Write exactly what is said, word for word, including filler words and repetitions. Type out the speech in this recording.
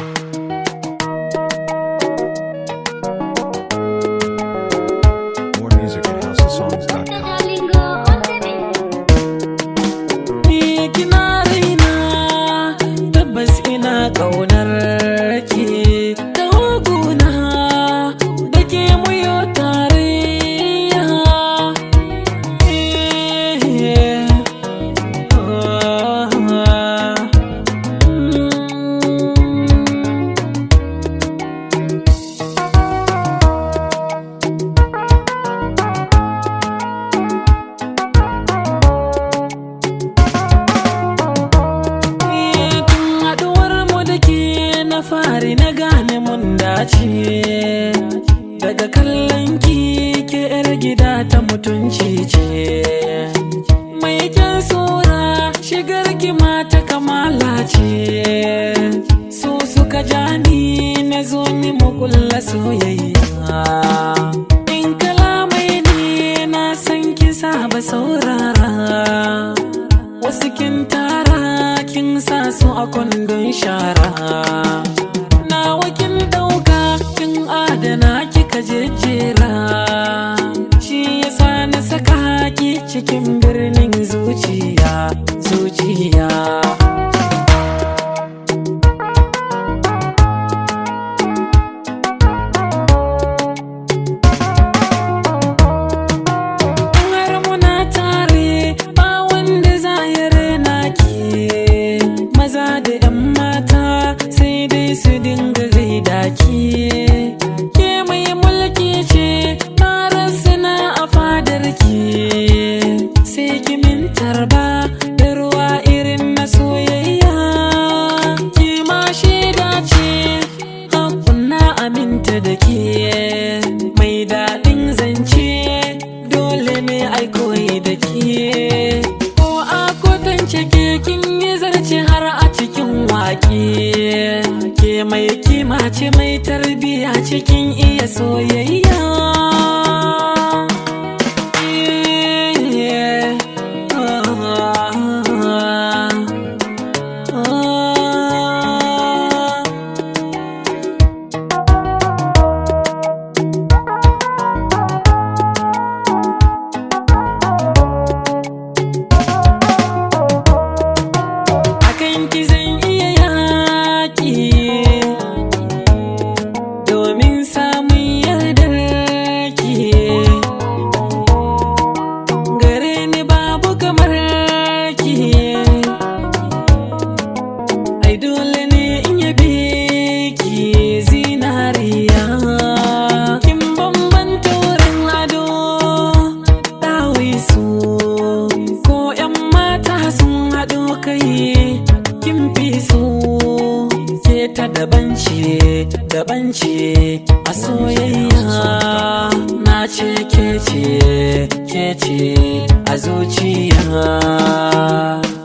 More music at house of songs dot com. Ni kina raina, tabbas ina ƙaunar ki. Taho guna, da ke muyo tarayya. Eh, ah, mm. Fari na gane mun dace, daga kallon ki ke yar gida ta mutunci ce, mai kyan sura shigar ki mata kamala ce, su suka ja ni na zo ni mu kulla soyayya. In kalamai ne na san ki saba saurara, wasu kin tara kin sa su a kwandon shara. Nawa kin dauka kin adana kika jejjera, shi yasa na saka ki cikin birnin zuciya, zuciya. Su dinga gaida ki, ke mai mulki ce na rasina a fadar ki, sai ki min tarba da ruwa irin na soyayya. Ki ma shaida ce hakuna aminta da ke, mai daɗin zance dole ne ai koyi da ke. Ko a kwatance ke kin yi zarce har a cikin waƙe, ke mai kima ce mai tarbiya cikin iya soyayya. Akan ki zan iya yaƙi, domin samun yardar ki. Gare ni babu kamar ki, ai dole ne in yabe ki zinariya. Kin bambanta wurin ado ɗawisu, ko 'yan mata sun haɗo kai kin fi so. Ke ta daban ce, daban ce a soyayya, na ce ke ce, ke ce a zuciya.